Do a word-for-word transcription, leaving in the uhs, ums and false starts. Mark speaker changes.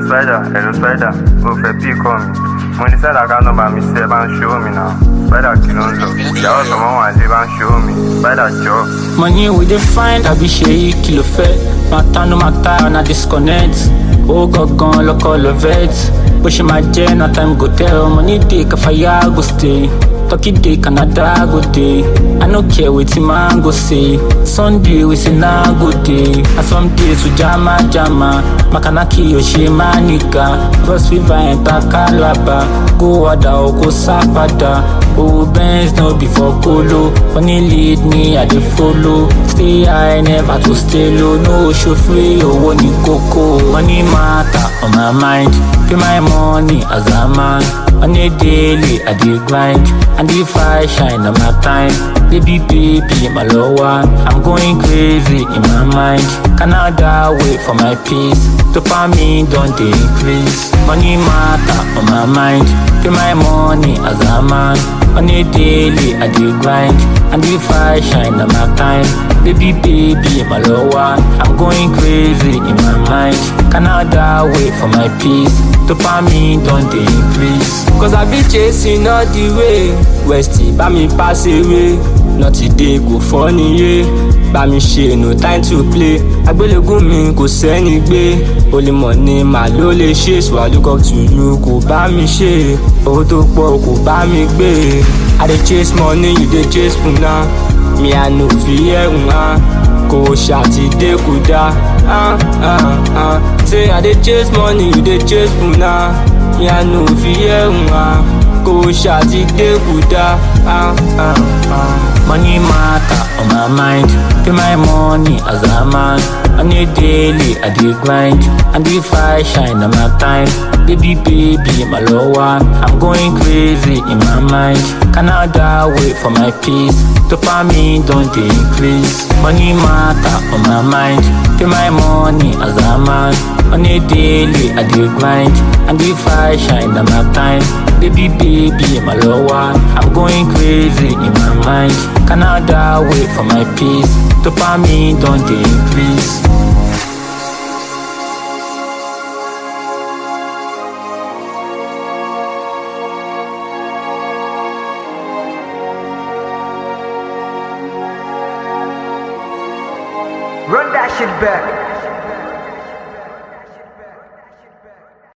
Speaker 1: Spider, hello Spider, o fẹ́ bí kọ́ mi. Mo ní sẹ́dá ká nọ́mbà mi sí ẹ bá ń ṣòwò mi náà. Spider kì ló ń lọ. Ìyàwó tọmọ wà lé bá ń ṣòwò mi. Spider jọ.
Speaker 2: Money we dey find, àbí ṣe yí kí ló fẹ́. Mata no mata, na disconnect. Ó gangan lọ́kọ̀ lọ vet. Bó ṣe máa jẹ́, na time go tell. Money dey, káfáyà go stay. Turkey day, Canada go day. I no care wetin man go say. Sunday we say na go day. And some days we jama jama. Makanaki Yoshi Manika. First we enter Calabar. Go wada o go sapada. Oh Benz no before Kolo. Money lead me I dey follow. Stay high never to stay low. No show free owó ní kókó. Money matter on my mind. Pay my money as a man. On a daily I dey grind. And if I shine on my time, baby, baby, my lover, I'm going crazy in my mind. Canada wait for my peace. Dopamine don't they increase. Money matter on my mind. Pay my money as a man. On a daily I dey grind. And if I shine on my time, baby, baby, my lover, I'm going crazy in my mind. Canada wait for my peace. Dopamine don't they increase.
Speaker 3: Cause I be chasing all the way. Westy, bá mi pass away. Not today, go funny, yeah. Bá mi ṣe, no time to play. Agbélégún mi kò sẹ́ni gbé. Only money mà ló lè ṣe. So I look up to you, kò bá mi ṣe. Owó tó pọ̀ kò bá mi gbé. I dey chase money, you dey chase puna. Me I no fi ẹ̀hún hàn. Kò ṣàtidé kò dá. Ah, ah, ah. Say I dey chase money, you dey chase puna. Me I no fi ẹ̀hún hàn. Kò ṣàtidé kò dá. Ah, ah, ah.
Speaker 2: Money matter on my mind. Pay my money as a man. On a daily I dey grind. And if I shine on my time, baby, baby, my lover, I'm going crazy in my mind. Canada wait for my peace. Dopamine don't they increase. Money matter on my mind. Pay my money as a man. On a daily I dey grind. And if I shine on my time, baby, baby, my lover, I'm going crazy in my mind. Canada wait for my peace. Dopamine don't they increase.
Speaker 4: Run that shit back.